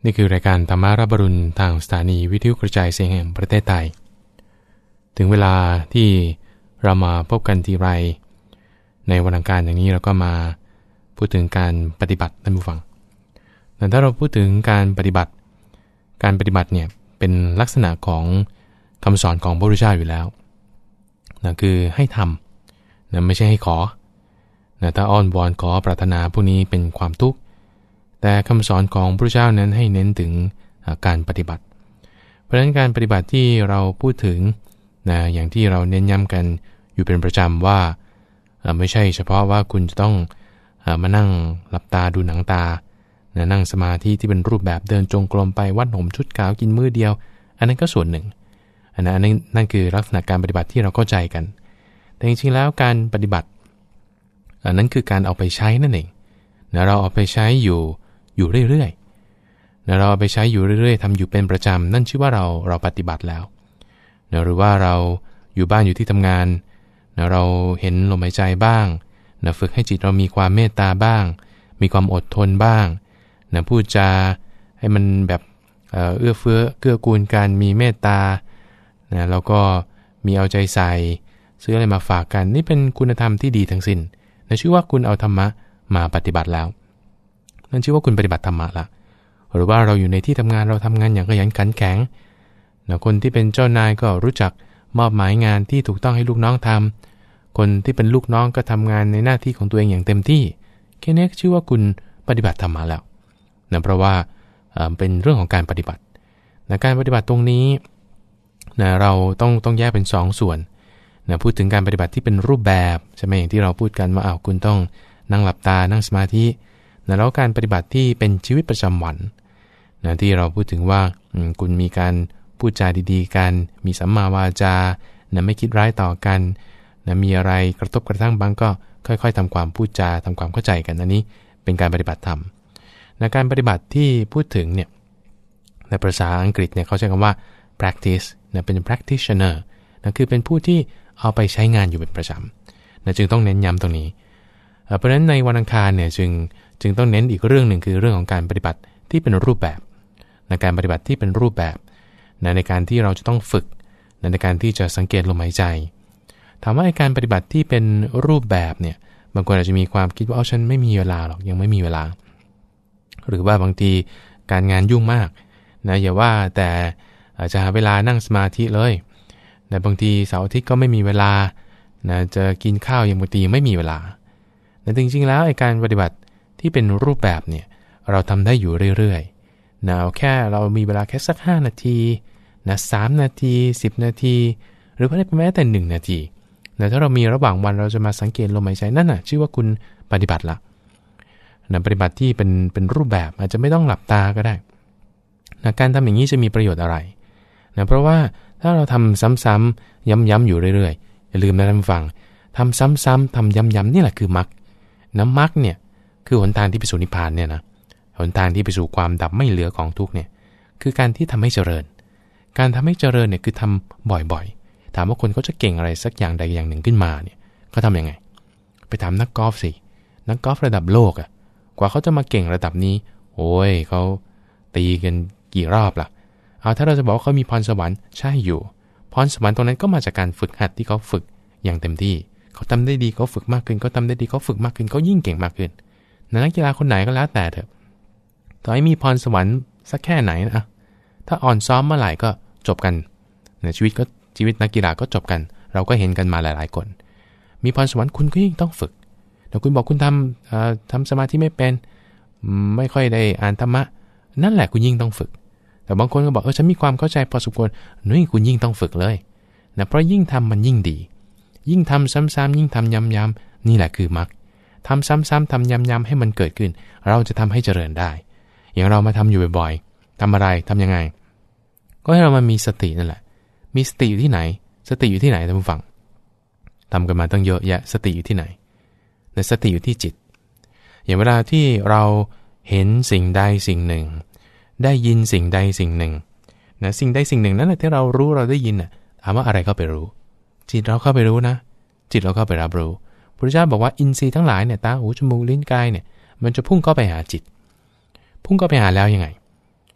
นี่คือรายการธรรมารับรุณทางสถานีวิทยุกระจายเสียงแห่งประเทศไทยถึงเวลาที่เรามาพบกันทีไรในวันอังคารอย่างนี้เราก็มาพูดถึงการปฏิบัติท่านผู้ฟังแต่ถ้าเราพูดถึงการปฏิบัติเนี่ยเป็นลักษณะของคำสอนของพระพุทธเจ้าอยู่แล้วนะคือให้ทำนะไม่ใช่ให้ขอนะถ้าอ้อนวอนขอปรารถนาพวกนี้เป็นความทุกข์แต่คำสอนของพระพุทธเจ้านั้นให้เน้นถึงการปฏิบัติเพราะฉะนั้นการปฏิบัติที่เราพูดถึงนะอย่างที่เราเน้นย้ำกันอยู่เป็นประจำว่าไม่ใช่เฉพาะว่าคุณจะต้องมานั่งหลับตาดูหนังตานะนั่งสมาธิที่เป็นรูปแบบเดินจงกรมไปวัดหมชุดขาวกินมื้อเดียวอันนั้นก็ส่วนหนึ่งนั่นคือลักษณะการปฏิบัติที่เราเข้าใจกันแต่จริงๆแล้วการปฏิบัตินั้นคือการเอาไปใช้นั่นเองนะเราเอาไปใช้อยู่เรื่อยๆนะเราเอาไปใช้อยู่เรื่อยๆทำอยู่เป็นประจำนั่นชื่อว่าเราปฏิบัติแล้วนะหรือว่าเราอยู่บ้านอยู่ที่ทำงานนะเราเห็นลมหายใจบ้างนะฝึกให้จิตเรามีความเมตตาบ้างมีความอดทนบ้างนะพูดจาให้มันแบบเอื้อเฟื้อเกื้อกูลกันมีเมตตานะแล้วก็มีเอาใจใส่ซื้ออะไรมาฝากกันนี่เป็นคุณธรรมที่ดีทั้งสิ้นนะชื่อว่าคุณเอาธรรมะมาปฏิบัติแล้วนั่นชื่อว่าคุณปฏิบัติธรรมะละหรือว่าเราอยู่ในที่ทำงานเราทำงานอย่างขยันขันแข็งนะคนที่เป็นเจ้านายก็รู้จักมอบหมายงานที่ถูกต้องให้ลูกน้องทำคนที่เป็นลูกน้องก็ทำงานในหน้าที่ของตัวเองอย่างเต็มที่แค่นี้ชื่อว่าคุณปฏิบัติธรรมะแล้วนะเพราะว่าเป็นเรื่องของการปฏิบัตินะการปฏิบัติตรงนี้นะเราต้องแยกเป็น2ส่วนนะพูดถึงการปฏิบัติที่เป็นรูปแบบใช่ไหมอย่างที่เราพูดกันว่าคุณต้องนั่งหลับตานั่งสมาธินะแล้วการปฏิบัติที่เป็นชีวิตประจำวันนะที่เราพูดถึงว่าคุณมีการพูดจาดีๆกันมีสัมมาวาจานะไม่คิดร้ายต่อกันนะมีอะไรกระทบกระทั่งบางก็ค่อยๆทำความพูดจาทำความเข้าใจกันอันนี้เป็นการปฏิบัติธรรมนะการปฏิบัติที่พูดถึงเนี่ยในภาษาอังกฤษเนี่ยเขาใช้คำว่า practice นะเป็น practitioner นะคือเป็นผู้ที่เอาไปใช้งานอยู่เป็นประจำนะจึงต้องเน้นย้ำตรงนี้เพราะฉะนั้นในวันอังคารเนี่ยจึงต้องเน้นอีกเรื่องหนึ่งคือเรื่องของการปฏิบัติที่เป็นรูปแบบในการปฏิบัติที่เป็นรูปแบบในการที่เราจะต้องฝึกในการที่จะสังเกตลมหายใจถามว่าการปฏิบัติที่เป็นรูปแบบเนี่ยบางคนอาจจะมีความคิดว่าฉันไม่มีเวลาหรอกยังไม่มีเวลาหรือว่าบางทีการงานยุ่งมากนะอย่าว่าแต่จะหาเวลานั่งสมาธิเลยแต่บางทีเสาร์อาทิตย์ก็ไม่มีเวลานะจะกินข้าวยังบางทีไม่มีเวลาแต่จริงๆแล้วการปฏิบัติที่เป็นรูปแบบเนี่ยเราทำได้อยู่เรื่อยๆนะเอาแค่เรามีเวลาแค่สัก5นาทีนะ3นาที10นาทีหรือแม้แต่1นาทีนะถ้าเรามีระหว่างวันเราจะมาสังเกตลมหายใจนั่นน่ะชื่อว่าคุณปฏิบัติละนะปฏิบัติที่เป็นรูปแบบอาจจะไม่ต้องหลับตาก็ได้นะการทำอย่างนี้จะมีประโยชน์อะไรนะเพราะว่าถ้าเราทำซ้ำๆย้ำๆอยู่เรื่อยๆอย่าลืมนะท่านผู้ฟังทำซ้ำๆทำย้ำๆนี่แหละคือมรรคน้ำมรรคเนี่ยคือหนทางที่ไปสู่นิพพานเนี่ยนะหนทางที่ไปสู่ความดับไม่เหลือของทุกข์เนี่ยคือการที่ทำให้เจริญการทำให้เจริญเนี่ยคือทำบ่อยๆถามว่าคนเขาจะเก่งอะไรสักอย่างใดอย่างหนึ่งขึ้นมาเนี่ยเขาทำยังไงไปถามนักกอล์ฟสินักกอล์ฟระดับโลกอ่ะกว่าเขาจะมาเก่งระดับนี้โอ้ยเขาตีกันกี่รอบล่ะเอาถ้าเราจะบอกว่าเขามีพรสวรรค์ใช่อยู่พรสวรรค์ตรงนั้นก็มาจากการฝึกหัดที่เขาฝึกอย่างเต็มที่เขาทำได้ดีเขาฝึกมากขึ้นเขาทำได้ดีเขาฝึกมากขึ้นเขายิ่งเก่งมากขึ้นนักกีฬาคนไหนก็แล้วแต่เถอะต่อให้มีพรสวรรค์สักแค่ไหนนะถ้าอ่อนซ้อมเมื่อไหร่ก็จบกันในชีวิตนักกีฬาก็จบกันเราก็เห็นกันมาหลายๆคนมีพรสวรรค์คุณก็ยิ่งต้องฝึกแต่คุณบอกคุณทำสมาธิไม่เป็นไม่ค่อยได้อ่านธรรมะนั่นแหละคุณยิ่งต้องฝึกแต่บางคนก็บอกฉันมีความเข้าใจพอสมควรนี่คุณยิ่งต้องฝึกเลยนะเพราะยิ่งทำมันยิ่งดียิ่งทำซ้ำๆยิ่งทำย้ำๆนี่แหละคือมรรคทำซ้ำๆทำย้ำๆให้มันเกิดขึ้นเราจะทำให้เจริญได้อย่างเรามาทำอยู่บ่อยๆทำอะไรทำยังไงก็ให้เรามามีสตินั่นแหละมีสติอยู่ที่ไหนสติอยู่ที่ไหนท่านผู้ฟังทำกันมาตั้งเยอะแยะสติอยู่ที่ไหนแต่สติอยู่ที่จิตอย่างเวลาที่เราเห็นสิ่งใดสิ่งหนึ่งได้ยินสิ่งใดสิ่งหนึ่งนะสิ่งใดสิ่งหนึ่งนั้นที่เรารู้เราได้ยินน่ะถามว่าอะไรเข้าไปรู้จิตเราเข้าไปรู้นะจิตเราเข้าไปรับรู้พระพุทธเจ้าบอกว่าอินทรีย์ทั้งหลายเนี่ยตาหูจมูกลิ้นกายเนี่ยมันจะพุ่งเข้าไปหาจิตพุ่งเข้าไปหาแล้วยังไง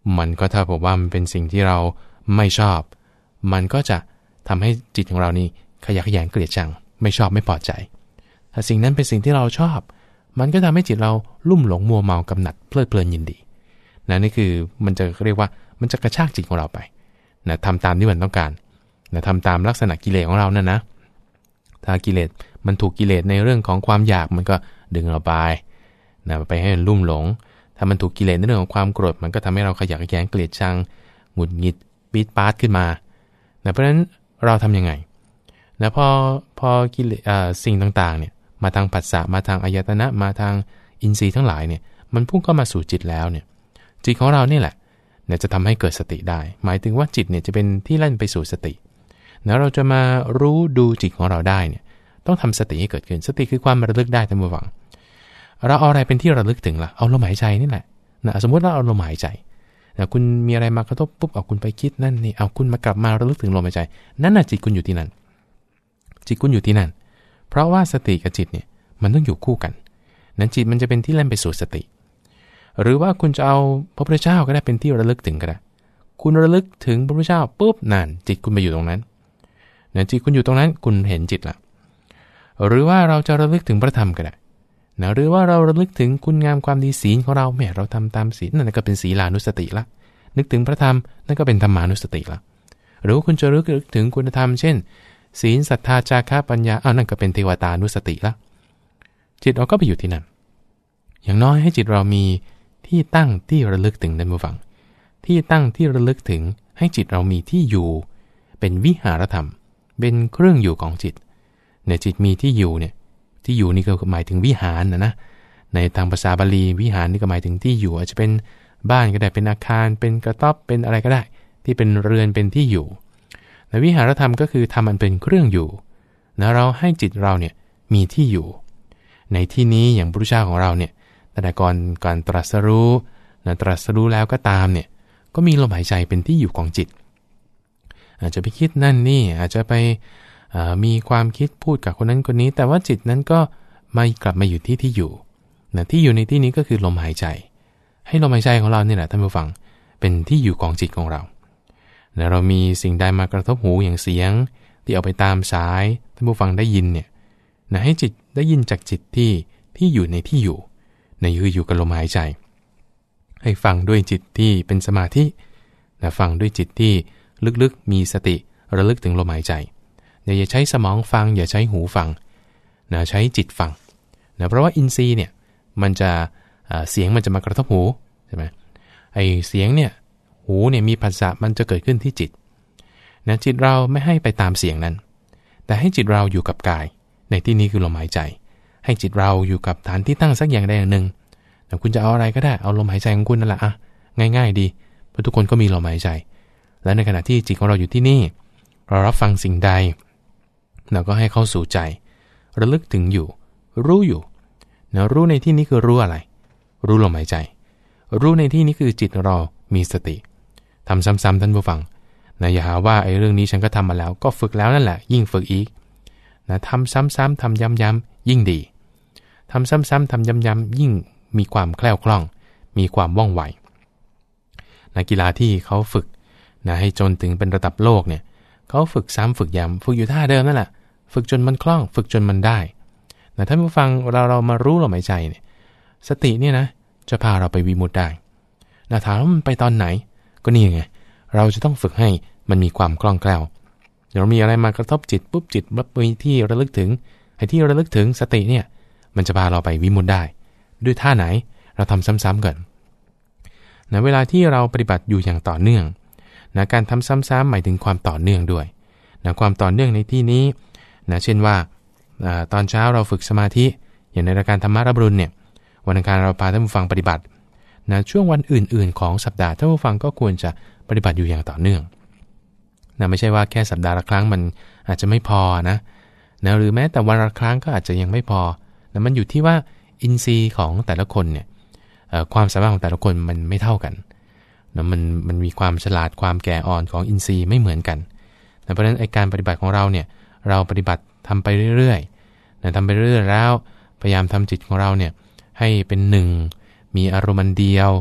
มันก็ถ้าบอกว่ามันเป็นสิ่งที่เราไม่ชอบมันก็จะทำให้จิตของเรานี่ขยะแขยงเกลียดชังไม่ชอบไม่พอใจถ้าสิ่งนั้นเป็นสิ่งที่เราชอบมันก็ทำให้จิตเราลุ่มหลงมัวเมากำหนัดเพลิดเพลินยินดีนะนี่คือมันจะเรียกว่ามันจะกระชากจิตของเราไปนะทำตามที่มันต้องการนะทำตามลักษณะกิเลสของเรานั่นนะถ้ากิเลสมันถูกกิเลสในเรื่องของความอยากมันก็ดึงเราไปนะไปให้มันลุ่มหลงถ้ามันถูกกิเลสในเรื่องของความโกรธมันก็ทำให้เราขยะแขยงเกลียดชังหงุดหงิดปี๊ดป๊าดขึ้นมานะเพราะฉะนั้นเราทำยังไงนะพอกิเลสสิ่งต่างๆเนี่ยมาทางผัสสะมาทางอายตนะมาทางอินทรีย์ทั้งหลายเนี่ยมันพุ่งเข้ามาสู่จิตแล้วเนี่ยจิตของเรานี่แหละเนี่ยจะทำให้เกิดสติได้หมายถึงว่าจิตเนี่ยจะเป็นที่เล่นไปสู่สติแล้วเราจะมารู้ดูจิตของเราได้เนี่ยต้องทำสติให้เกิดขึ้นสติคือความระลึกได้ท่านผู้ฟังเราเอาอะไรเป็นที่ระลึกถึงล่ะเอาลมหายใจนี่แหละนะสมมติว่าเอาลมหายใจนะคุณมีอะไรมากระทบปุ๊บเอาคุณไปคิดนั่นนี่เอาคุณมากลับมาระลึกถึงลมหายใจนั่นน่ะจิตคุณอยู่ที่นั่นจิตคุณอยู่ที่นั่นเพราะว่าสติกับจิตเนี่ยมันต้องอยู่คู่กันนั้นจิตมันจะเป็นที่เล่นไปสู่สติหรือว่าคุณจะเอาพระพุทธเจ้าก็ได้เป็นที่ระลึกถึงก็ได้คุณระลึกถึงพระพุทธเจ้าปุ๊บนั่นจิตคุณไปอยู่ตรงนั้นนะจิตคุณอยู่ตรงนั้นคุณเห็นจิตละหรือว่าเราจะระลึกถึงพระธรรมก็ได้นะหรือว่าเราระลึกถึงคุณงามความดีศีลของเราแม้เราทำตามศีลนั่นก็เป็นศีลานุสติละนึกถึงพระธรรมนั่นก็เป็นธรรมานุสติละหรือว่าคุณจะระลึกถึงคุณธรรมเช่นศีลศรัทธาจาคะปัญญานั่นก็เป็นเทวตานุสติละจิตเราก็ไปอยู่ที่นั่นอย่างน้อยให้จิตเรามีที่ตั้งที่ระลึกถึงในมือฝังที่ตั้งที่ระลึกถึงให้จิตเรามีที่อยู่เป็นวิหารธรรมเป็นเครื่องอยู่ของจิตเนี่ยจิตมีที่อยู่เนี่ยที่อยู่นี่ก็หมายถึงวิหารนะในทางภาษาบาลีวิหารนี่ก็หมายถึงที่อยู่อาจจะเป็นบ้านก็ได้เป็นอาคารเป็นกระต๊อบเป็นอะไรก็ได้ที่เป็นเรือนเป็นที่อยู่ในวิหารธรรมก็คือทำมันเป็นเครื่องอยู่นะเราให้จิตเราเนี่ยมีที่อยู่ในที่นี้อย่างพระพุทธเจ้าของเราเนี่ยแต่ก่อนตรัสรู้นะตรัสรู้แล้วก็ตามเนี่ยก็มีลมหายใจเป็นที่อยู่ของจิตอาจจะไปคิดนั่นนี่อาจจะไปมีความคิดพูดกับคนนั้นคนนี้แต่ว่าจิตนั้นก็ไม่กลับมาอยู่ที่อยู่นะที่อยู่ในที่นี้ก็คือลมหายใจให้ลมหายใจของเราเนี่ยแหละท่านผู้ฟังเป็นที่อยู่ของจิตของเรานะเรามีสิ่งใดมากระทบหูอย่างเสียงที่เอาไปตามสายท่านผู้ฟังได้ยินเนี่ยนะให้จิตได้ยินจากจิตที่อยู่ในที่อยู่ในคืออยู่กับลมหายใจให้ฟังด้วยจิตที่เป็นสมาธินะฟังด้วยจิตที่ลึกๆมีสติระลึกถึงลมหายใจอย่าใช้สมองฟังอย่าใช้หูฟังนะใช้จิตฟังนะเพราะว่าอินทรีย์เนี่ยมันจะเสียงมันจะมากระทบหูใช่ไหมไอเสียงเนี่ยหูเนี่ยมีผัสสะมันจะเกิดขึ้นที่จิตนะจิตเราไม่ให้ไปตามเสียงนั้นแต่ให้จิตเราอยู่กับกายในที่นี้คือลมหายใจให้จิตเราอยู่กับฐานที่ตั้งสักอย่างใดอย่างหนึ่งนะคุณจะเอาอะไรก็ได้เอาลมหายใจของคุณนั่นแหละง่ายๆดีเพราะทุกคนก็มีลมหายใจและในขณะที่จิตของเราอยู่ที่นี่เรารับฟังสิ่งใดเราก็ให้เข้าสู่ใจระลึกถึงอยู่รู้อยู่นะรู้ในที่นี้คือรู้อะไรรู้ลมหายใจรู้ในที่นี้คือจิตเรามีสติทำซ้ำๆท่านผู้ฟังนะอย่าหาว่าไอ้เรื่องนี้ฉันก็ทำมาแล้วก็ฝึกแล้วนั่นแหละยิ่งฝึกอีกนะทำซ้ำๆทำย้ำๆยิ่งดีทำซ้ำๆทำย้ำๆยิ่งมีความแคล่วคล่องมีความว่องไวนักกีฬาที่เขาฝึกนะให้จนถึงเป็นระดับโลกเนี่ยเขาฝึกซ้ำฝึกย้ำฝึกอยู่ท่าเดิมนั่นแหละฝึกจนมันคล่องฝึกจนมันได้นะท่านผู้ฟังเรามารู้ลมหายใจเนี่ยสติเนี่ยนะจะพาเราไปวิมุตติได้นะถามว่ามันไปตอนไหนก็นี่ไงเราจะต้องฝึกให้มันมีความคล่องแคล่วเรามีอะไรมากระทบจิตปุ๊บจิตมีที่ระลึกถึงไอ้ที่ระลึกถึงสติเนี่ยมันจะพาเราไปวิมุตติได้ด้วยท่าไหนเราทำซ้ำๆก่อนนะเวลาที่เราปฏิบัติอยู่อย่างต่อเนื่องนะการทำซ้ำๆหมายถึงความต่อเนื่องด้วยนะความต่อเนื่องในที่นี้นะเช่นว่าตอนเช้าเราฝึกสมาธิอย่างในรายการธรรมะรับรุณเนี่ยวันอังคารเราพาท่านผู้ฟังปฏิบัตินะช่วงวันอื่นๆของสัปดาห์ท่านผู้ฟังก็ควรจะปฏิบัติอยู่อย่างต่อเนื่องนะไม่ใช่ว่าแค่สัปดาห์ละครั้งมันอาจจะไม่พอนะหรือแม้แต่วันละครั้งก็อาจจะยังไม่พอนะมันอยู่ที่ว่าอินทรีย์ของแต่ละคนเนี่ยความสามารถของแต่ละคนมันไม่เท่ากันนะมันมีความฉลาดความแก่อ่อนของอินทรีย์ไม่เหมือนกันนะเพราะฉะนั้นไอ้การปฏิบัติของเราเนี่ยเราปฏิบัติทำไปเรื่อยๆนะทำไปเรื่อยๆแล้วพยายามทำจิตของเราเนี่ยให้เป็นหนึ่งมีอารมณ์เดียว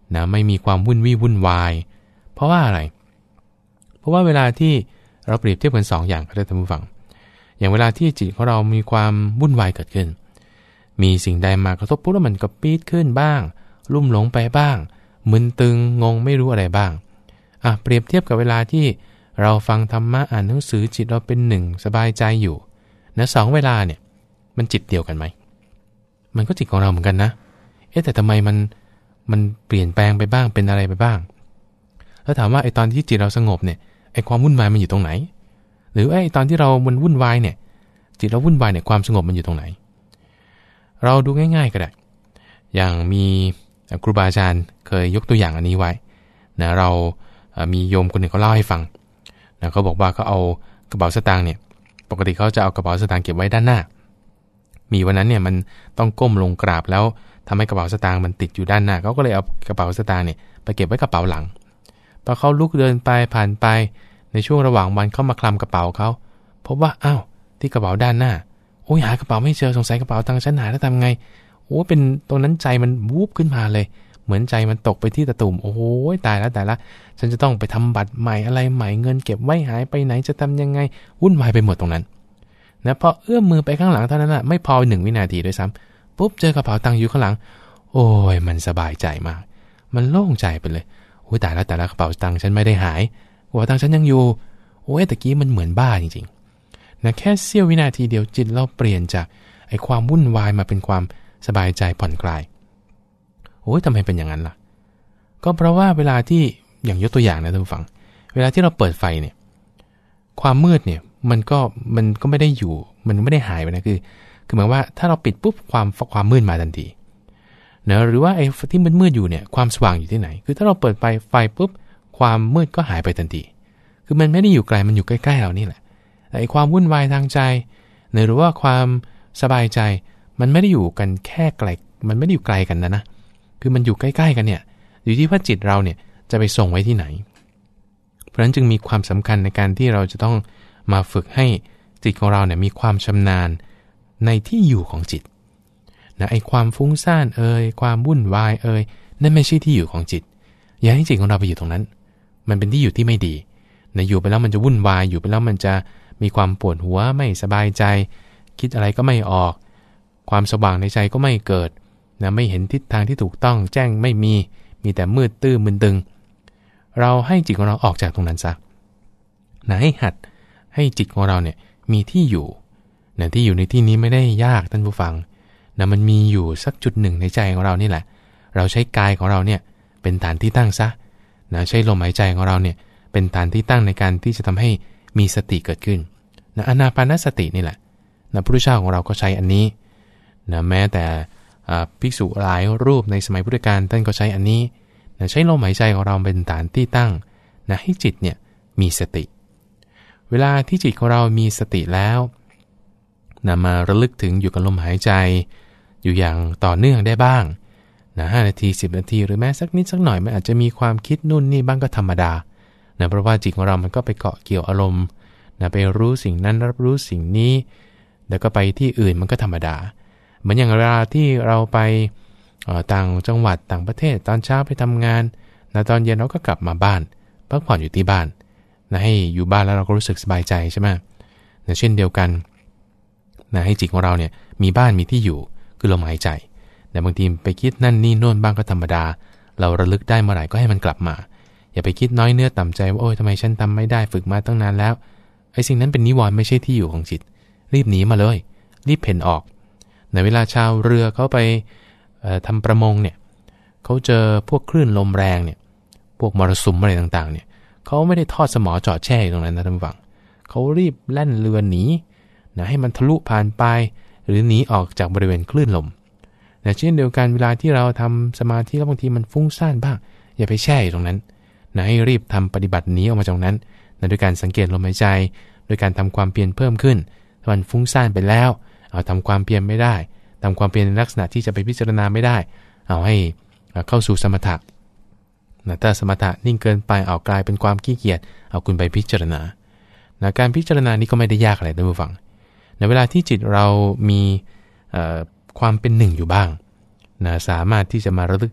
นะไม่มีความวุ่นวายเพราะว่าอะไรเพราะว่าเวลาที่เราเปรียบเทียบกัน2 อย่างก็ได้ท่านผู้ฟังอย่างเวลาที่จิตของเรามีความวุ่นวายเกิดขึ้นมีสิ่งใดมากระทบปุ๊บแล้วมันก็ปี๊ดขึ้นบ้างลุ่มหลงไปบ้างมึนตึงงงไม่รู้อะไรบ้างเปรียบเทียบกับเวลาที่เราฟังธรรมะอ่านหนังสือจิตเราเป็นหนึ่งสบายใจอยู่นะ2เวลาเนี่ยมันจิตเดียวกันไหมมันก็จิตของเราเหมือนกันนะแต่ทำไมมันเปลี่ยนแปลงไปบ้างเป็นอะไรไปบ้างแล้วถามว่าไอ้ตอนที่จิตเราสงบเนี่ยไอ้ความวุ่นวายมันอยู่ตรงไหนหรือไอ้ตอนที่เรามันวุ่นวายเนี่ยจิตเราวุ่นวายเนี่ยความสงบมันอยู่ตรงไหนเราดูง่ายๆก็ได้อย่างมีครูบาอาจารย์เคยยกตัวอย่างอันนี้ไว้นะเรามีโยมคนหนึ่งเขาเล่าให้ฟังนะเขาบอกว่าเขาเอากระเป๋าสตางค์เนี่ยปกติเขาจะเอากระเป๋าสตางค์เก็บไว้ด้านหน้ามีวันนั้นเนี่ยมันต้องก้มลงกราบแล้วทำให้กระเป๋าสตางค์มันติดอยู่ด้านหน้าเขาก็เลยเอากระเป๋าสตางค์เนี่ยไปเก็บไว้กระเป๋าหลังพอเขาลุกเดินไปผ่านไปในช่วงระหว่างวันเขามาคลำกระเป๋าเขาพบว่าอ้าวที่กระเป๋าด้านหน้าโอ้ยหากระเป๋าไม่เจอสงสัยกระเป๋าตังค์ฉันหายแล้วทำไงโอ้เป็นตรงนั้นใจมันวูบขึ้นมาเลยเหมือนใจมันตกไปที่ตะตุ่มโอ้โหตายแล้วฉันจะต้องไปทำบัตรใหม่อะไรใหม่เงินเก็บไว้หายไปไหนจะทำยังไงวุ่นวายไปหมดตรงนั้นนะพอเอื้อมมือไปข้างหลังเท่านั้นไม่พอ1 วินาทีด้วยซ้ำปุ๊บเจอกระเป๋าตังค์อยู่ข้างหลังโอ้ยมันสบายใจมากมันโล่งใจไปเลยโอ้ยตายแล้วกระเป๋าตังค์ฉันไม่ได้หายกระเป๋าตังค์ฉันยังอยู่โอ้ยตะกี้มันเหมือนบ้าจริงๆนะแค่เสี้ยววินาทีเดียวจิตเราเปลี่ยนจากไอ้ความวุ่นวายมาเป็นความสบายใจผ่อนคลายโอ้ยทำไมเป็นอย่างนั้นล่ะก็เพราะว่าเวลาที่อย่างยกตัวอย่างนะท่านผู้ฟังเวลาที่เราเปิดไฟเนี่ยความมืดเนี่ยมันก็ไม่ได้อยู่มันไม่ได้หายไปนะคือหมายว่าถ้าเราปิดปุ๊บความมืดมาทันทีนะหรือว่าไอ้ที่มืดอยู่เนี่ยความสว่างอยู่ที่ไหนคือถ้าเราเปิดไฟปุ๊บความมืดก็หายไปทันทีคือมันไม่ได้อยู่ไกลมันอยู่ใกล้ๆเรานี่แหละแต่ไอ้ความวุ่นวายทางใจหรือว่าความสบายใจมันไม่ได้อยู่กันแค่ไกลมันไม่ได้อยู่ไกลกันนะคือมันอยู่ใกล้ๆกันเนี่ยอยู่ที่ว่าจิตเราเนี่ยจะไปส่งไว้ที่ไหนเพราะฉะนั้นจึงมีความสำคัญในการที่เราจะต้องมาฝึกให้จิตของเราเนี่ยมีความชำนาญในที่อยู่ของจิตนะไอ้ความฟุ้งซ่านความวุ่นวายนั่นไม่ใช่ที่อยู่ของจิตอย่าให้จิตของเราไปอยู่ตรงนั้นมันเป็นที่อยู่ที่ไม่ดีนะอยู่ไปแล้วมันจะวุ่นวายอยู่ไปแล้วมันจะมีความปวดหัวไม่สบายใจคิดอะไรก็ไม่ออกความสว่างในใจก็ไม่เกิดนะไม่เห็นทิศทางที่ถูกต้องแจ้งไม่มีแต่มืดตื้อมึนตึงเราให้จิตของเราออกจากตรงนั้นซะนะให้หัดให้จิตของเราเนี่ยมีที่อยู่นะที่อยู่ในที่นี้ไม่ได้ยากท่านผู้ฟังนะมันมีอยู่สักจุดหนึ่งในใจของเรานี่แหละเราใช้กายของเราเนี่ยเป็นฐานที่ตั้งซะนะใช้ลมหายใจของเราเนี่ยเป็นฐานที่ตั้งในการที่จะทำให้มีสติเกิดขึ้นนะอานาปานสตินี่แหละนะพระพุทธเจ้าของเราก็ใช้อันนี้นะแม้แต่ภิกษุหลายรูปในสมัยพุทธกาลท่านก็ใช้อันนี้นะใช้ลมหายใจของเราเป็นฐานที่ตั้งนะให้จิตเนี่ยมีสติเวลาที่จิตของเรามีสติแล้วนะมาระลึกถึงอยู่กับลมหายใจอยู่อย่างต่อเนื่องได้บ้างนะ5 นาที10 นาทีหรือแม้สักนิดสักหน่อยมันอาจจะมีความคิดนู่นนี่บ้างก็ธรรมดานะเพราะว่าจิตของเรามันก็ไปเกาะเกี่ยวอารมณ์นะไปรู้สิ่งนั้นรับรู้สิ่งนี้แล้วก็ไปที่อื่นมันก็ธรรมดาเหมือนอย่างเวลาที่เราไปต่างจังหวัดต่างประเทศตอนเช้าไปทำงานนะตอนเย็นเราก็กลับมาบ้านพักผ่อนอยู่ที่บ้านนะให้อยู่บ้านแล้วเราก็รู้สึกสบายใจใช่ไหมนะเช่นเดียวกันนะให้จิตของเราเนี่ยมีบ้านมีที่อยู่คือลมหายใจแต่บางทีไปคิดนั่นนี่โน่นบ้างก็ธรรมดาเราระลึกได้เมื่อไหร่ก็ให้มันกลับมาอย่าไปคิดน้อยเนื้อต่ำใจว่าโอ้ยทำไมฉันทำไม่ได้ฝึกมาตั้งนานแล้วไอ้สิ่งนั้นเป็นนิวรณ์ไม่ใช่ที่อยู่ของจิตรีบหนีมาเลยรีบเพ่นออกในเวลาชาวเรือเขาไปทำประมงเนี่ยเขาเจอพวกคลื่นลมแรงเนี่ยพวกมรสุมอะไรต่างๆเนี่ยเขาไม่ได้ทอดสมอจอดแช่ตรงนั้นนะท่านผู้ฟังเขารีบแล่นเรือหนีนะให้มันทะลุผ่านไปหรือหนีออกจากบริเวณคลื่นลมนะเช่นเดียวกันเวลาที่เราทำสมาธิแล้วบางทีมันฟุ้งซ่านบ้างอย่าไปแช่อยู่ตรงนั้นนะให้รีบทำปฏิบัติหนีออกมาจากนั้นนะด้วยการสังเกตลมหายใจโดยการทำความเพียรเพิ่มขึ้นถ้ามันฟุ้งซ่านไปแล้วเอาทำความเพียรไม่ได้ทำความเพียรในลักษณะที่จะไปพิจารณาไม่ได้เอาให้เข้าสู่สมถะนะถ้าสมถะนิ่งเกินไปเอากลายเป็นความขี้เกียจเอาคุณไปพิจารณานะการพิจารณานี้ก็ไม่ได้ยากอะไรท่านผู้ฟังในเวลาที่จิตเรามีความเป็นหนึ่งอยู่บ้างนะสามารถที่จะมาระลึก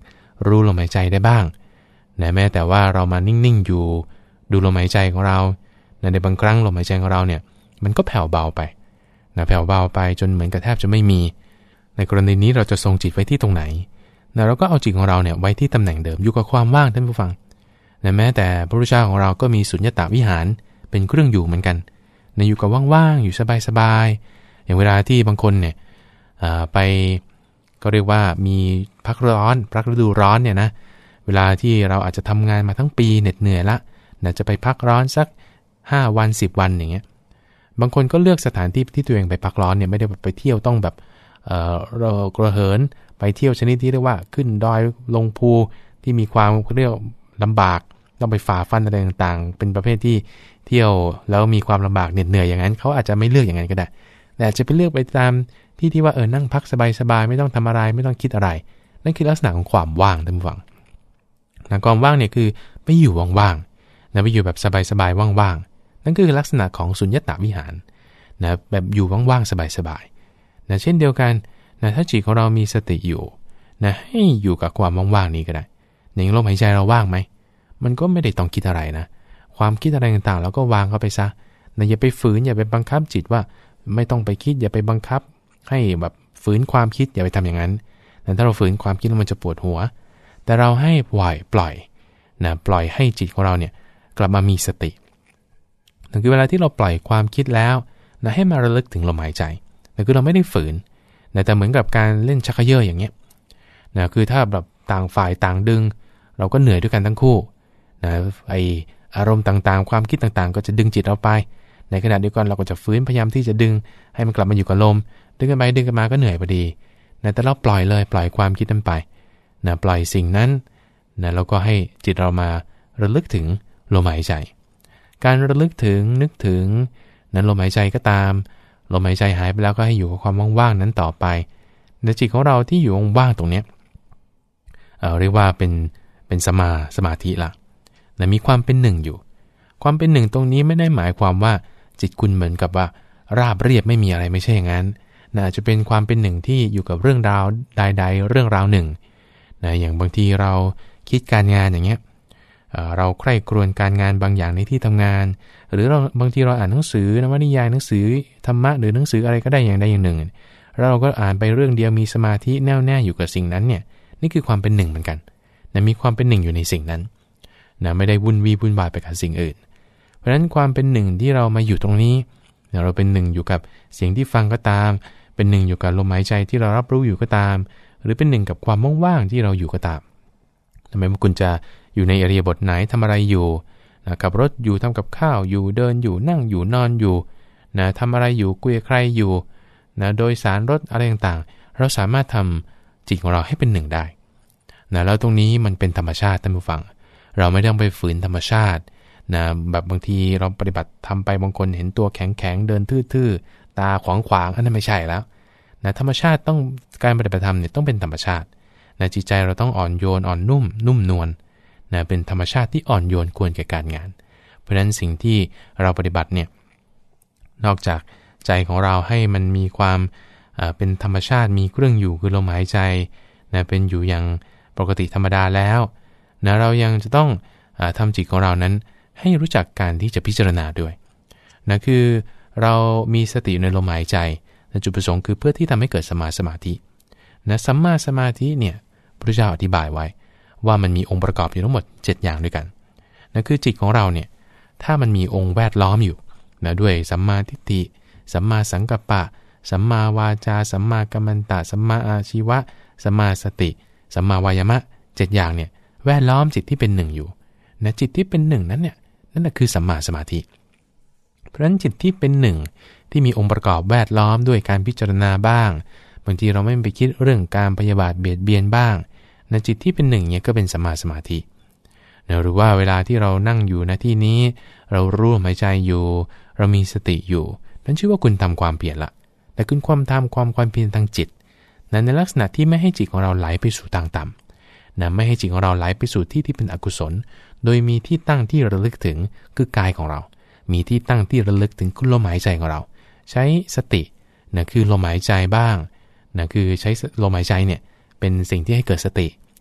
รู้ลมหายใจได้บ้างนะแม้แต่ว่าเรามานิ่งๆอยู่ดูลมหายใจของเราในบางครั้งลมหายใจของเราเนี่ยมันก็แผ่วเบาไปนะแผ่วเบาไปจนเหมือนกับแทบจะไม่มีในกรณีนี้เราจะทรงจิตไว้ที่ตรงไหนนะเราก็เอาจิตของเราเนี่ยไว้ที่ตำแหน่งเดิมอยู่กับความว่างท่านผู้ฟังนะแม้แต่พระพุทธเจ้าของเราก็มีสุญญตวิหารเป็นเครื่องอยู่เหมือนกันนะอยู่กับว่างๆอยู่สบายๆอย่างเวลาที่บางคนเนี่ยไปก็เรียกว่ามีพักฤดูร้อนเนี่ยนะเวลาที่เราอาจจะทำงานมาทั้งปีเหน็ดเหนื่อยละนะจะไปพักร้อนสัก5วัน10วันอย่างเงี้ยบางคนก็เลือกสถานที่ที่ตัวเองไปพักร้อนเนี่ยไม่ได้ไปเที่ยวต้องแบบเรากระเหินไปเที่ยวชนิดที่เรียกว่าขึ้นดอยลงภูที่มีความเรียกลำบากต้องไปฝ่าฟันอะไรต่างๆเป็นประเภทที่เที่ยวแล้วมีความลำบากเหน็ดเหนื่อยอย่างนั้นเขาอาจจะไม่เลือกอย่างนั้นก็ได้แต่อาจจะไปเลือกไปตามที่ว่านั่งพักสบายๆไม่ต้องทำอะไรไม่ต้องคิดอะไรนั่นคือลักษณะของความว่างท่านผู้ฟังนะความว่างเนี่ยคือไปอยู่ว่างๆนะไปอยู่แบบสบายๆว่างๆนั่นคือลักษณะของสุญญตวิหารนะแบบอยู่ว่างๆสบายๆนะเช่นเดียวกันนะถ้าจิตของเรามีสติอยู่นะให้อยู่กับความว่างๆนี้ก็ได้อย่างลมหายใจเราว่างไหมมันก็ไม่ได้ต้องคิดอะไรนะความคิดอะไรต่างๆเราก็วางเข้าไปซะนะอย่าไปฝืนอย่าไปบังคับจิตว่าไม่ต้องไปคิดอย่าไปบังคับให้แบบฝืนความคิดอย่าไปทำอย่างนั้นแต่ถ้าเราฝืนความคิดแล้วมันจะปวดหัวแต่เราให้ปล่อยนะปล่อยให้จิตของเราเนี่ยกลับมามีสตินั่นคือเวลาที่เราปล่อยความคิดแล้วนะให้มาระลึกถึงลมหายใจนั่นคือเราไม่ได้ฝืนนะแต่เหมือนกับการเล่นชักเขย่ออย่างเงี้ยนะคือถ้าแบบต่างฝ่ายต่างดึงเราก็เหนื่อยด้วยกันทั้งคู่นะไออารมณ์ต่างๆความคิดต่างๆก็จะดึงจิตเราไปในขณะเดียวกันเราก็จะฝืนพยายามที่จะดึงให้มันกลับมาอยู่กับลมดึงกันไปดึงกันมาก็เหนื่อยพอดีนะแต่เราปล่อยเลยปล่อยความคิดนั้นไปนะปล่อยสิ่งนั้นนะแล้วก็ให้จิตเรามาระลึกถึงลมหายใจการระลึกถึงนึกถึงนั้นลมหายใจก็ตามลมหายใจหายไปแล้วก็ให้อยู่กับความว่างๆนั้นต่อไปในจิตของเราที่อยู่ว่างๆตรงนี้เรียกว่าเป็นสมาธิละนะมีความเป็นหนึ่งอยู่ความเป็นหนึ่งตรงนี้ไม่ได้หมายความว่าจิตคุณเหมือนกับว่าราบเรียบไม่มีอะไรไม่ใช่อย่างนั้นนะจะเป็นความเป็นหนึ่งที่อยู่กับเรื่องราวใดๆเรื่องราวหนึ่งนะอย่างบางทีเราคิดการงานอย่างเงี้ยเราใคร่ครวญการงานบางอย่างในที่ทำงานหรือเราบางทีเราอ่านหนังสือนวนิยายหนังสือธรรมะหรือหนังสืออะไรก็ได้อย่างใดอย่างหนึ่งเราก็อ่านไปเรื่องเดียวมีสมาธิแน่วแน่อยู่กับสิ่งนั้นเนี่ยนี่คือความเป็นหนึ่งเหมือนกันนะมีความเป็นหนึ่งอยู่ในสิ่งนั้นนะไม่ได้วุ่นวายไปกับสิ่งอื่นเพราะฉะนั้นความเป็นหนึ่งที่เรามาอยู่ตรงนี้เราเป็นหนึ่งอยู่กับเสียงที่ฟังก็ตามเป็นหนึ่งอยู่กับลมหายใจที่เรารับรู้อยู่ก็ตามหรือเป็นหนึ่งกับความว่างๆที่เราอยู่ก็ตามทำไมคุณจะอยู่ในอิริยาบถไหนทำอะไรอยู่นะขับรถอยู่ทำกับข้าวอยู่เดินอยู่นั่งอยู่นอนอยู่นะทำอะไรอยู่คุยกับใครอยู่นะโดยสารรถอะไรต่างๆเราสามารถทำจิตของเราให้เป็นหนึ่งได้นะแล้วตรงนี้มันเป็นธรรมชาติท่านผู้ฟังเราไม่ต้องไปฝืนธรรมชาตินะแบบบางทีเราปฏิบัติทำไปบางคนเห็นตัวแข็งๆเดินทื่อๆตาขวางๆอันนั้นไม่ใช่แล้วนะธรรมชาติต้องการปฏิบัติธรรมเนี่ยต้องเป็นธรรมชาตินะจิตใจเราต้องอ่อนโยนอ่อนนุ่มนวลนะเป็นธรรมชาติที่อ่อนโยนควรแก่การงานเพราะฉะนั้นสิ่งที่เราปฏิบัติเนี่ยนอกจากใจของเราให้มันมีความเป็นธรรมชาติมีเครื่องอยู่คือลมหายใจนะเป็นอยู่อย่างปกติธรรมดาแล้วนะเรายังจะต้องทำจิตของเรานั้นให้รู้จักการที่จะพิจารณาด้วยนะคือเรามีสติในลมหายใจนะจุดประสงค์คือเพื่อที่ทำให้เกิดสมาธินะสัมมาสมาธิเนี่ยพระพุทธเจ้าอธิบายไว้ว่ามันมีองค์ประกอบอยู่ทั้งหมด7อย่างด้วยกันนะคือจิตของเราเนี่ยถ้ามันมีองค์แวดล้อมอยู่นะด้วยสัมมาทิฏฐิสัมมาสังกัปปะสัมมาวาจาสัมมากัมมันตะสัมมาอาชีวะสัมมาสติสัมมาวายามะ7อย่างเนี่ยแวดล้อมจิตที่เป็นหนึ่งอยู่นะจิตที่เป็นหนึ่งนั้นเนี่ยนั่นคือสัมมาสมาธิเพราะฉะนั้นจิตที่เป็นหนึ่งที่มีองค์ประกอบแวดล้อมด้วยการพิจารณาบ้างบางทีเราไม่ไปคิดเรื่องการพยาบาทเบียดเบียนบ้างนะจิตที่เป็นหนึ่งเนี่ยก็เป็นสัมมาสมาธินะหรือว่าเวลาที่เรานั่งอยู่ณที่นี้เรารู้ลมหายใจอยู่เรามีสติอยู่นั่นชื่อว่าคุณทำความเพียรละแต่คุณความเพียรทางจิตนั้นในลักษณะที่ไม่ให้จิตของเราไหลไปสู่ทางต่ำนะไม่ให้จิตของเราไหลไปสู่ที่เป็นอกุศลโดยมีที่ตั้งที่ระลึกถึงคือกายของเรามีที่ตั้งที่ระลึกถึงลมหายใจของเราใช้สตินะคือลมหายใจบ้างนะคือใช้ลมหายใจเนี่ยเป็นสิ่งที่ให้เกิดสติ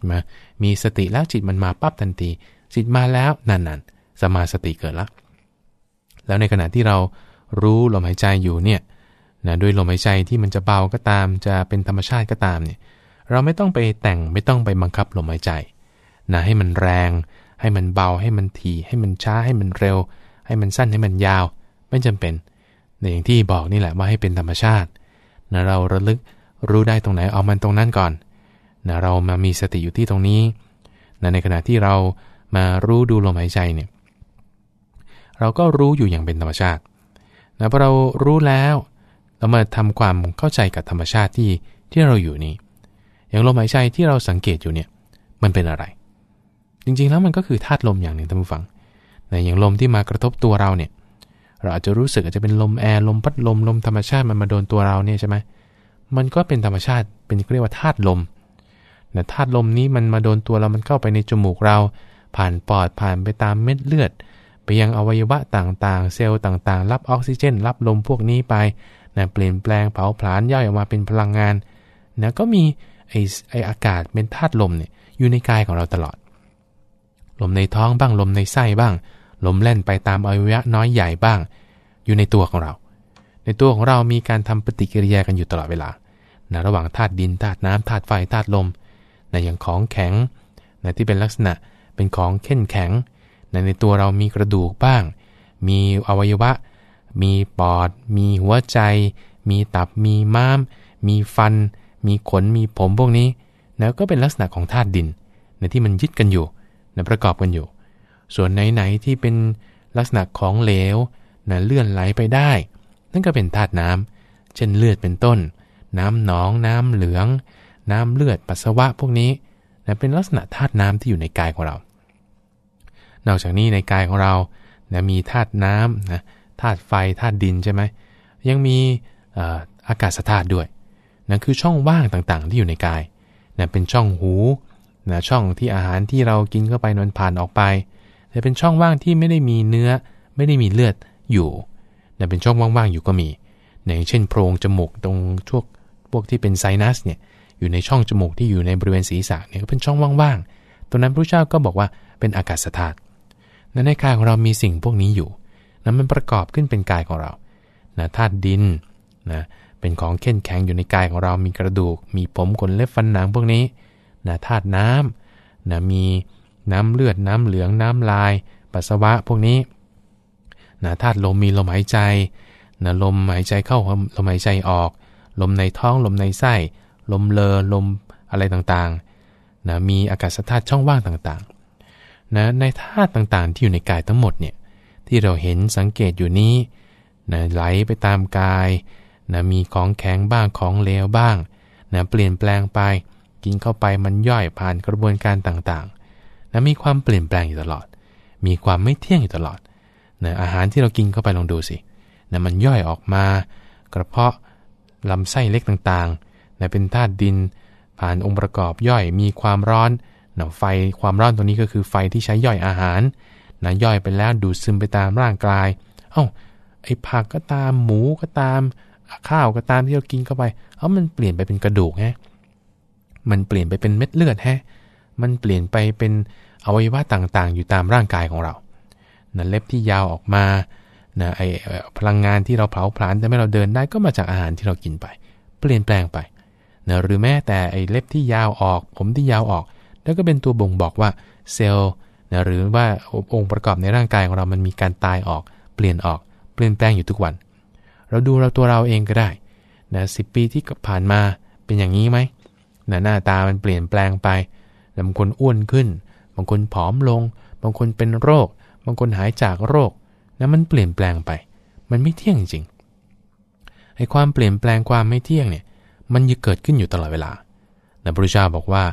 มามีสติแล้วจิตมันมาปั๊บทันทีจิตมาแล้วนั่นสมาสติเกิดละแล้วในขณะที่เรารู้ลมหายใจอยู่เนี่ยนะด้วยลมหายใจที่มันจะเบาก็ตามจะเป็นธรรมชาติก็ตามเนี่ยเราไม่ต้องไปแต่งไม่ต้องไปบังคับลมหายใจนะให้มันแรงให้มันเบาให้มันถี่ให้มันช้าให้มันเร็วให้มันสั้นให้มันยาวไม่จำเป็นในอย่างที่บอกนี่แหละว่าให้เป็นธรรมชาตินะเราระลึกรู้ได้ตรงไหนเอามันตรงนั้นก่อนนะเรามามีสติอยู่ที่ตรงนี้นะในขณะที่เรามารู้ดูลมหายใจเนี่ยเราก็รู้อยู่อย่างเป็นธรรมชาตินะพอเรารู้แล้วเรามาทำความเข้าใจกับธรรมชาติที่เราอยู่นี้อย่างลมหายใจที่เราสังเกตอยู่เนี่ยมันเป็นอะไรจริงๆแล้วมันก็คือธาตุลมอย่างหนึ่งท่านผู้ฟังนะอย่างลมที่มากระทบตัวเราเนี่ยเราอาจจะรู้สึกอาจจะเป็นลมแอร์ลมพัดลมธรรมชาติมันมาโดนตัวเราเนี่ยใช่ไหมมันก็เป็นธรรมชาติเป็นเรียกว่าธาตุลมนะธาตุลมนี้มันมาโดนตัวเรามันเข้าไปในจมูกเราผ่านปอดผ่านไปตามเม็ดเลือดไปยังอวัยวะต่างๆเซลล์ต่างๆรับออกซิเจนรับลมพวกนี้ไปนะเปลี่ยนแปลงเผาผลาญย่อยออกมาเป็นพลังงานนะก็มีไออากาศเป็นธาตุลมเนี่ยอยู่ในกายของเราตลอดลมในท้องบ้างลมในไส้บ้างลมแล่นไปตามอวัยวะน้อยใหญ่บ้างอยู่ในตัวของเราในตัวของเรามีการทำปฏิกิริยากันอยู่ตลอดเวลานะระหว่างธาตุดินธาตุน้ำธาตุไฟธาตุลมนะอย่างของแข็งนะที่เป็นลักษณะเป็นของเข้มแข็งนะในตัวเรามีกระดูกบ้างมีอวัยวะมีปอดมีหัวใจมีตับมีม้ามมีฟันมีขนมีผมพวกนี้นะก็เป็นลักษณะของธาตุดินนะที่มันยึดกันอยู่นะประกอบกันอยู่ส่วนไหนๆที่เป็นลักษณะของเหลวนะเลื่อนไหลไปได้นั่นก็เป็นธาตุน้ำเช่นเลือดเป็นต้นน้ำหนองน้ำเหลืองน้ำเลือดปัสสาวะพวกนี้นะเป็นลักษณะธาตุน้ำที่อยู่ในกายของเรานอกจากนี้ในกายของเรานะมีธาตุน้ำนะธาตุไฟธาตุดินใช่ไหมยังมีอากาศธาตุด้วยนั่นคือช่องว่างต่างๆที่อยู่ในกายนะเป็นช่องหูนะช่องที่อาหารที่เรากินเข้าไปมันผ่านออกไปแต่เป็นช่องว่างที่ไม่ได้มีเนื้อไม่ได้มีเลือดอยู่นะเป็นช่องว่างๆอยู่ก็มีอย่างเช่นโพรงจมูกตรงพวกที่เป็นไซนัสเนี่ยอยู่ในช่องจมูกที่อยู่ในบริเวณศีรษะเนี่ยก็เป็นช่องว่างๆตรงนั้นพระเจ้าก็บอกว่าเป็นอากาศธาตุในกายของเรามีสิ่งพวกนี้อยู่นั้นมันประกอบขึ้นเป็นกายของเรานะธาตุดินนะเป็นของเข้มแข็งอยู่ในกายของเรามีกระดูกมีผมขนเล็บฟันหนังพวกนี้นะธาตุน้ำนะมีน้ำเลือดน้ำเหลืองน้ำลายปัสสาวะพวกนี้นะธาตุลมมีลมหายใจนะลมหายใจเข้าลมหายใจออกลมในท้องลมในไส้ลมเลอลมอะไรต่างๆนะมีอากาศธาตุช่องว่างต่างๆนะในธาตุต่างๆที่อยู่ในกายทั้งหมดเนี่ยที่เราเห็นสังเกตอยู่นี้นะไหลไปตามกายนะมีของแข็งบ้างของเหลวบ้างนะเปลี่ยนแปลงไปกินเข้าไปมันย่อยผ่านกระบวนการต่างๆนะมีความเปลี่ยนแปลงอยู่ตลอดมีความไม่เที่ยงอยู่ตลอดนะอาหารที่เรากินเข้าไปลองดูสินะมันย่อยออกมากระเพาะลำไส้เล็กต่างๆนะเป็นธาตุดินผ่านองค์ประกอบย่อยมีความร้อนนะไฟความร้อนตัวนี้ก็คือไฟที่ใช้ย่อยอาหารนะย่อยไปแล้วดูดซึมไปตามร่างกายไอ้ผักก็ตามหมูก็ตามข้าวก็ตามที่เรากินเข้าไปมันเปลี่ยนไปเป็นกระดูกมันเปลี่ยนไปเป็นเม็ดเลือดมันเปลี่ยนไปเป็นอวัยวะต่างๆอยู่ตามร่างกายของเรานะเล็บที่ยาวออกมานะไอ้พลังงานที่เราเผาผลาญทำให้เราเดินได้ก็มาจากอาหารที่เรากินไปเปลี่ยนแปลงไปนะหรือแม้แต่ไอ้เล็บที่ยาวออกผมที่ยาวออกแล้วก็เป็นตัวบ่งบอกว่าเซลล์นะหรือว่าองค์ประกอบในร่างกายของเรามันมีการตายออกเปลี่ยนออกเปลี่ยนแปลงอยู่ทุกวันเราดูตัวเราเองก็ได้นะ10 ปีที่ผ่านมาเป็นอย่างนี้ไหมนะหน้าตามันเปลี่ยนแปลงไปบางคนอ้วนขึ้นบางคนผอมลงบางคนเป็นโรคบางคนหายจากโรคนะมันเปลี่ยนแปลงไปมันไม่เที่ยงจริงไอ้ความเปลี่ยนแปลงความไม่เที่ยงเนี่ยมันจะเกิดขึ้นอยู่ตลอดเวลาพระพุทธเจ้าบอกว่า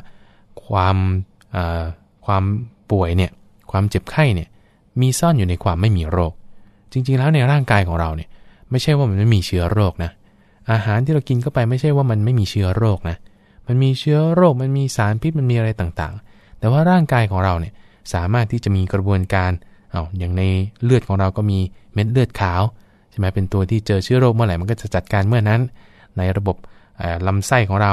ความป่วยเนี่ยความเจ็บไข้เนี่ยมีซ่อนอยู่ในความไม่มีโรคจริงๆแล้วในร่างกายของเราเนี่ยไม่ใช่ว่ามันไม่มีเชื้อโรคนะอาหารที่เรากินเข้าไปไม่ใช่ว่ามันไม่มีเชื้อโรคนะมันมีเชื้อโรคมันมีสารพิษมันมีอะไรต่างๆแต่ว่าร่างกายของเราเนี่ยสามารถที่จะมีกระบวนการอย่างในเลือดของเราก็มีเม็ดเลือดขาวใช่ไหมเป็นตัวที่เจอเชื้อโรคเมื่อไหร่มันก็จะจัดการเมื่อนั้นในระบบลำไส้ของเรา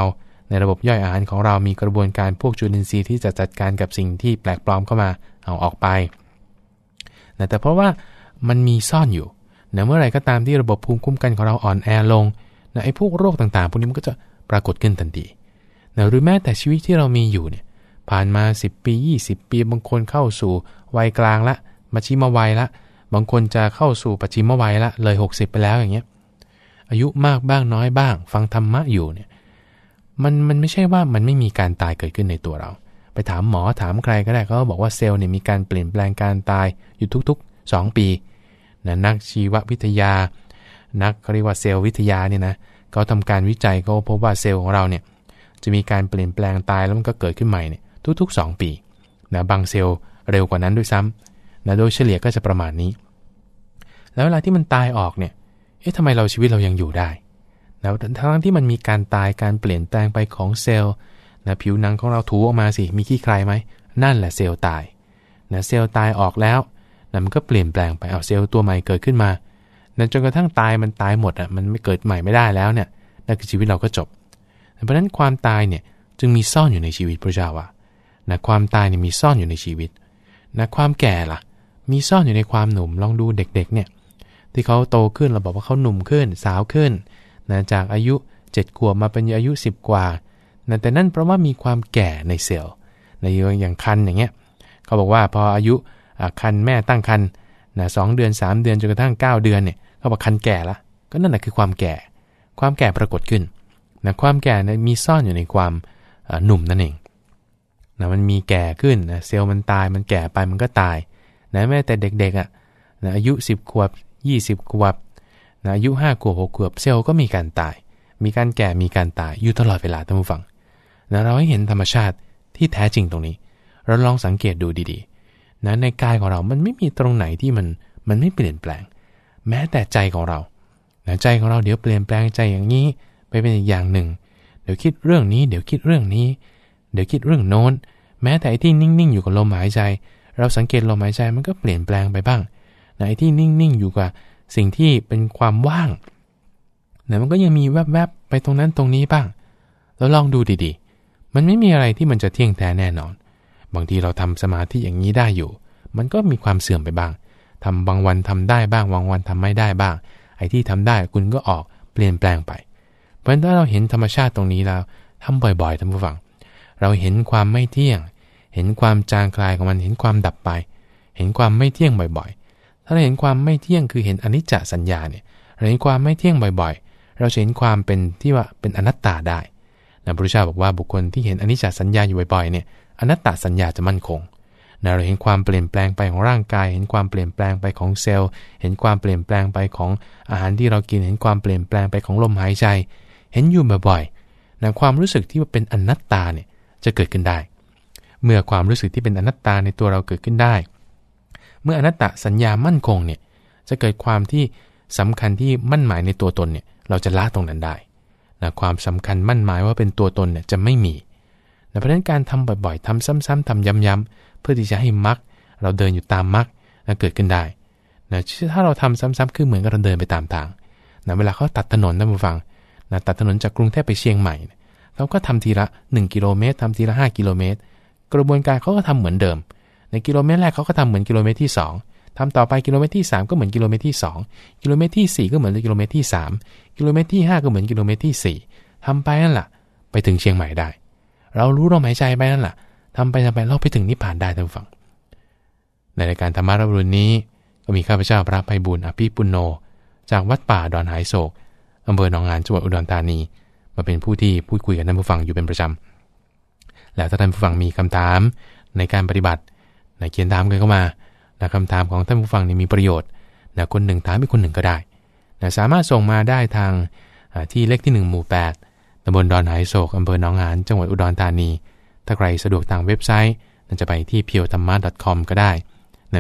ในระบบย่อยอาหารของเรามีกระบวนการพวกจุลินทรีย์ที่จะจัดการกับสิ่งที่แปลกปลอมเข้ามาเอาออกไปนะแต่เพราะว่ามันมีซ่อนอยู่นะเมื่อไหร่ก็ตามที่ระบบภูมิคุ้มกันของเราอ่อนแอลงนะไอ้พวกโรคต่างๆพวกนี้มันก็จะปรากฏขึ้นทันทีนะหรือแม้แต่ชีวิตที่เรามีอยู่เนี่ยผ่านมา10ปี20ปีบางคนเข้าสู่วัยกลางละมัชชิมวัยละบางคนจะเข้าสู่ปัจฉิมวัยละเลย60ไปแล้วอย่างเงี้ยอายุมากบ้างน้อยบ้างฟังธรรมะอยู่เนี่ยมันไม่ใช่ว่ามันไม่มีการตายเกิดขึ้นในตัวเราไปถามหมอถามใครก็ได้เขาบอกว่าเซลล์เนี่ยมีการเปลี่ยนแปลงการตายอยู่ทุกๆ2ปีนะนักชีววิทยานักเขาเรียกว่าเซลล์วิทยาเนี่ยนะเขาทำการวิจัยเขาพบว่าเซลล์ของเราเนี่ยจะมีการเปลี่ยนแปลงตายแล้วมันก็เกิดขึ้นใหม่เนี่ยทุกๆ2ปีนะบางเซลล์เร็วกว่านั้นด้วยซ้ำนะโดยเฉลี่ยก็จะประมาณนี้แล้วเวลาที่มันตายออกเนี่ยทำไมชีวิตเรายังอยู่ได้นะทั้งที่มันมีการตายการเปลี่ยนแปลงไปของเซลล์นะผิวหนังของเราถูออกมาสิมีขี้ใครไหมนั่นแหละเซลล์ตายนะเซลล์ตายออกแล้วนะมันก็เปลี่ยนแปลงไปเอาเซลล์ตัวใหม่เกิดขึ้นมานะจนกระทั่งมันตายหมดมันไม่เกิดใหม่ไม่ได้แล้วเนี่ยนั่นคือชีวิตเราก็จบเพราะฉะนั้นความตายเนี่ยจึงมีซ่อนอยู่ในชีวิตพระเจ้าว่านะความตายเนี่ยมีซ่อนอยู่ในชีวิตนะความแก่ล่ะมีซ่อนอยู่ในความหนุ่มลองดูเด็กๆเนี่ยที่เขาโตขึ้นเราบอกว่าเขาหนุ่มขึ้นสาวขึ้นนะจากอายุ7 ขวบมาเป็นอายุ10 กว่านะแต่นั่นเพราะว่ามีความแก่ในเซลล์ในอย่างครรภ์อย่างเงี้ยเขาบอกว่าพออายุครรภ์แม่ตั้งครรภ์นะ2 เดือน3 เดือนจนกระทั่ง9 เดือนเนี่ยเขาบอกครรภ์แก่ละก็นั่นแหละคือความแก่ปรากฏขึ้นนะความแก่เนี่ยมีซ่อนอยู่ในความหนุ่มนั่นเองนะมันมีแก่ขึ้นนะเซลล์มันตายมันแก่ไปมันก็ตายนะแม้แต่เด็กๆนะอายุ10 ขวบ20 ขวบนะอายุ5 ขวบ6 ขวบเซลล์ก็มีการตายมีการแก่มีการตายอยู่ตลอดเวลาท่านผู้ฟังนะเราให้เห็นธรรมชาติที่แท้จริงตรงนี้เราลองสังเกตดูดีๆนะในกายของเรามันไม่มีตรงไหนที่มันไม่เปลี่ยนแปลงแม้แต่ใจของเรานะใจของเราเดี๋ยวเปลี่ยนแปลงใจอย่างนี้ไปเป็นอีกอย่างหนึ่งเดี๋ยวคิดเรื่องนี้เดี๋ยวคิดเรื่องนี้เดี๋ยวคิดเรื่องโน้นแม้แต่ไอ้ที่นิ่งๆอยู่กับลมหายใจเราสังเกตลมหายใจมันก็เปลี่ยนแปลงไปบ้างนะไอ้ที่นิ่งๆอยู่กับสิ่งที่เป็นความว่างนะมันก็ยังมีแวบๆไปตรงนั้นตรงนี้บ้างแล้วลองดูดีๆมันไม่มีอะไรที่มันจะเที่ยงแท้แน่นอนบางทีเราทำสมาธิอย่างนี้ได้อยู่มันก็มีความเสื่อมไปบ้างทำบางวันทำได้บ้างบางวันทำไม่ได้บ้างไอ้ที่ทำได้คุณก็ออกเปลี่ยนแปลงไปเพราะฉะนั้นถ้าเราเห็นธรรมชาติตรงนี้แล้วทำบ่อยๆท่านผู้ฟังเราเห็นความไม่เที่ยงเห็นความจางคลายของมันเห็นความดับไปเห็นความไม่เที่ยงบ่อยๆถ้าเราเห็นความไม่เที่ยงคือเห็นอนิจจสัญญาเนี่ยเราเห็นความไม่เที่ยงบ่อยๆเราจะเห็นความเป็นที่ว่าเป็นอนัตตาได้นะพระพุทธเจ้าบอกว่าบุคคลที่เห็นอนิจจสัญญาอยู่บ่อยๆเนี่ยอนัตตสัญญาจะมั่นคงนะเราเห็นความเปลี่ยนแปลงไปของร่างกายเห็นความเปลี่ยนแปลงไปของเซลล์เห็นความเปลี่ยนแปลงไปของอาหารที่เรากินเห็นความเปลี่ยนแปลงไปของลมหายใจเห็นอยู่บ่อยๆนะความรู้สึกที่ว่าเป็นอนัตตาเนี่ยจะเกิดขึ้นได้เมื่อความรู้สึกที่เป็นอนัตตาในตัวเราเกิดขึ้นได้เมื่ออนัตตสัญญามั่นคงเนี่ยจะเกิดความที่สำคัญที่มั่นหมายในตัวตนเนี่ยเราจะละตรงนั้นได้นะความสำคัญมั่นหมายว่าเป็นตัวตนเนี่ยจะไม่มีนะเพราะฉะนั้นการทำบ่อยๆทำซ้ำๆทำย้ำๆเพื่อที่จะให้มรรคเราเดินอยู่ตามมรรคเกิดขึ้นได้นะถ้าเราทำซ้ำๆคือเหมือนกับเราเดินไปตามทางนะเวลาเขาตัดถนนท่านผู้ฟังนะตัดถนนจากกรุงเทพไปเชียงใหม่เขาก็ทำทีละ1 กิโลเมตรทำทีละ5 กิโลเมตรกระบวนการเขาก็ทำเหมือนเดิมในกิโลเมตรแรกเขาก็ทำเหมือนกิโลเมตรที่2ทำต่อไปกิโลเมตรที่3ก็เหมือนกิโลเมตรที่2กิโลเมตรที่4ก็เหมือนกิโลเมตรที่3กิโลเมตรที่5ก็เหมือนกิโลเมตรที่4ทำไปนั่นแหละไปถึงเชียงใหม่ได้เรารู้ลมหายใจไปนั่นแหละทำไปเราไปถึงนิพพานได้ท่านผู้ฟังในรายการธรรมะรับรุ่นนี้ก็มีข้าพเจ้าพระไพบูลย์อภิปุณโญจากวัดป่าดอนหายโศกอำเภอหนองหานจังหวัดอุดรธานีมาเป็นผู้ที่พูดคุยกับท่านผู้ฟังอยู่เป็นประจำแล้วถ้าท่านผู้ฟังมีคำถามในการปฏิบัติเขียนถามกันเข้ามาคำถามของท่านผู้ฟังนี่มีประโยชน์คนหนึ่งถามอีกคนหนึ่งก็ได้สามารถส่งมาได้ทางที่เลขที่1 หมู่ 8ตำบลดอนหายโศกอำเภอหนองหานจังหวัดอุดรธานีถ้าใครสะดวกทางเว็บไซต์จะไปที่ purethama.com ก็ได้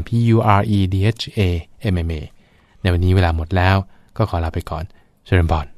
puredhamma ในวันนี้เวลาหมดแล้วก็ขอลาไปก่อนเชิญบอน